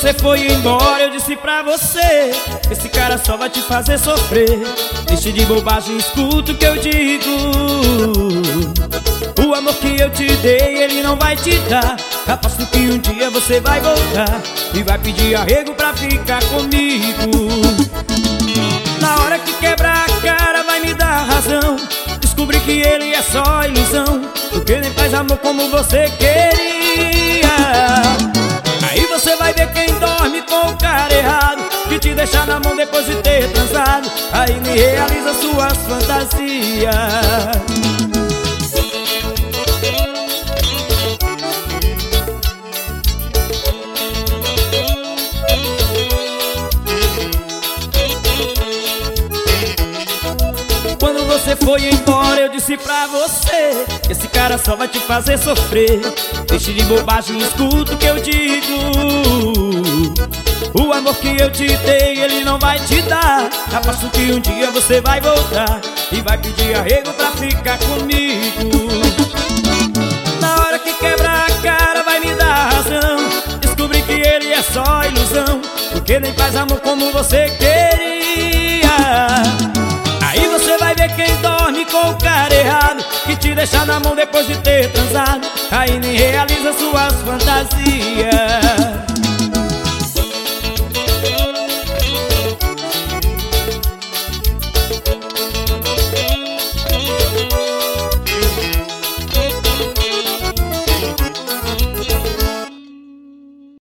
você foi embora, eu disse pra você: esse cara só vai te fazer sofrer. Deixe de bobagem, escuta o que eu digo. O amor que eu te dei, ele não vai te dar. Aposto que um dia você vai voltar e vai pedir arrego pra ficar comigo. Na hora que quebrar a cara vai me dar razão. Descobri que ele é só ilusão, porque nem faz amor como você queria. Aí você vai ver quem dorme com o cara errado, que te deixa na mão depois de ter transado. Aí nem realiza suas fantasias. Quando você foi embora, eu disse pra você: esse cara só vai te fazer sofrer. Deixe de bobagem, escuta o que eu digo. O amor que eu te dei, ele não vai te dar. Aposto que um dia você vai voltar e vai pedir arrego pra ficar comigo. Na hora que quebrar a cara vai me dar razão. Descobri que ele é só ilusão, porque nem faz amor como você queria. Aí você vai ver quem dorme com o cara errado, que te deixa na mão depois de ter transado. Aí nem realiza suas fantasias.